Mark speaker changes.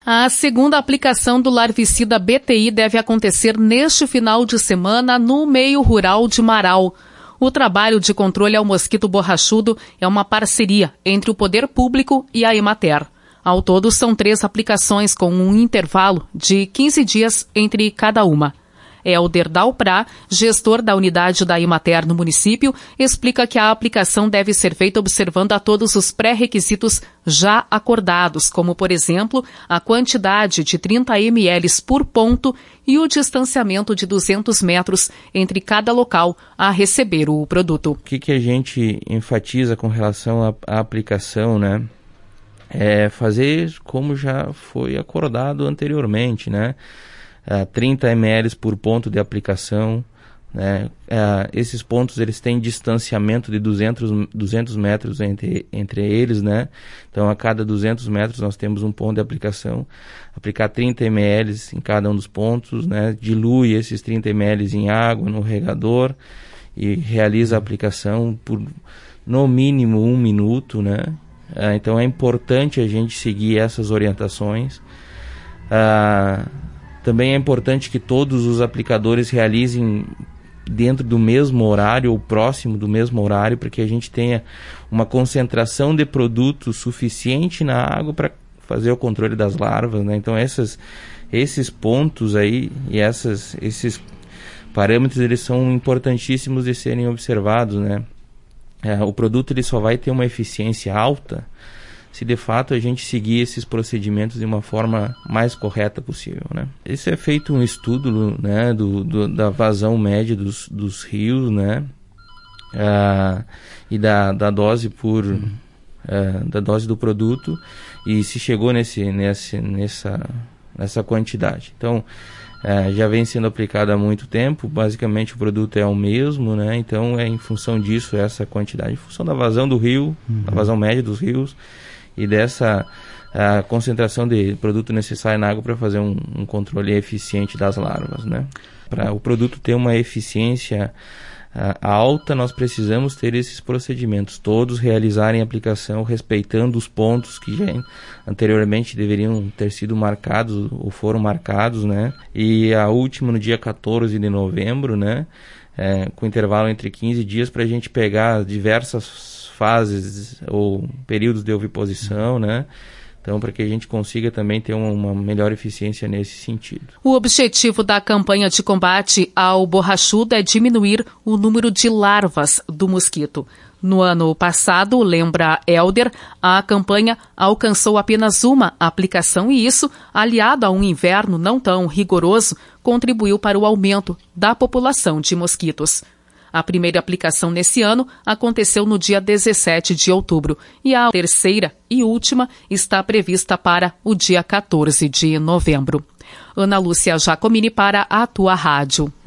Speaker 1: A segunda aplicação do larvicida BTI deve acontecer neste final de semana no meio rural de Marau. O trabalho de controle ao mosquito borrachudo é uma parceria entre o poder público e a Emater. Ao todo, são 3 aplicações com um intervalo de 15 dias entre cada uma. Helder Dalprá, gestor da unidade da Emater no município, explica que a aplicação deve ser feita observando a todos os pré-requisitos já acordados, como, por exemplo, a quantidade de 30 ml por ponto e o distanciamento de 200 metros entre cada local a receber o produto.
Speaker 2: O que a gente enfatiza com relação à aplicação, né? É fazer como já foi acordado anteriormente, né? 30 ml por ponto de aplicação, né? Esses pontos eles têm distanciamento de 200 metros entre eles, né? Então a cada 200 metros nós temos um ponto de aplicação. Aplicar 30 ml em cada um dos pontos, né? Dilui esses 30 ml em água no regador e realiza a aplicação por no mínimo 1 minuto, né? Então é importante a gente seguir essas orientações. Também é importante que todos os aplicadores realizem dentro do mesmo horário ou próximo do mesmo horário, para que a gente tenha uma concentração de produto suficiente na água para fazer o controle das larvas, né? Então esses pontos aí e esses parâmetros eles são importantíssimos de serem observados, né? O produto ele só vai ter uma eficiência alta se de fato a gente seguir esses procedimentos de uma forma mais correta possível, né? Esse é feito um estudo, né, da vazão média dos rios, né, e da dose da dose do produto, e se chegou nessa quantidade. Então já vem sendo aplicado há muito tempo, basicamente o produto é o mesmo, né? Então é em função disso essa quantidade, em função da vazão do rio, da vazão média dos rios, e dessa concentração de produto necessário na água para fazer um controle eficiente das larvas, né? Para o produto ter uma eficiência alta, nós precisamos ter esses procedimentos, todos realizarem a aplicação respeitando os pontos que já anteriormente deveriam ter sido marcados ou foram marcados, né? E a última no dia 14 de novembro, né? Com intervalo entre 15 dias para a gente pegar diversas fases ou períodos de oviposição, né? Então, para que a gente consiga também ter uma melhor eficiência nesse sentido.
Speaker 1: O objetivo da campanha de combate ao borrachudo é diminuir o número de larvas do mosquito. No ano passado, lembra Helder, a campanha alcançou apenas uma aplicação e isso, aliado a um inverno não tão rigoroso, contribuiu para o aumento da população de mosquitos. A primeira aplicação nesse ano aconteceu no dia 17 de outubro e a terceira e última está prevista para o dia 14 de novembro. Ana Lúcia Giacomini para a Tua Rádio.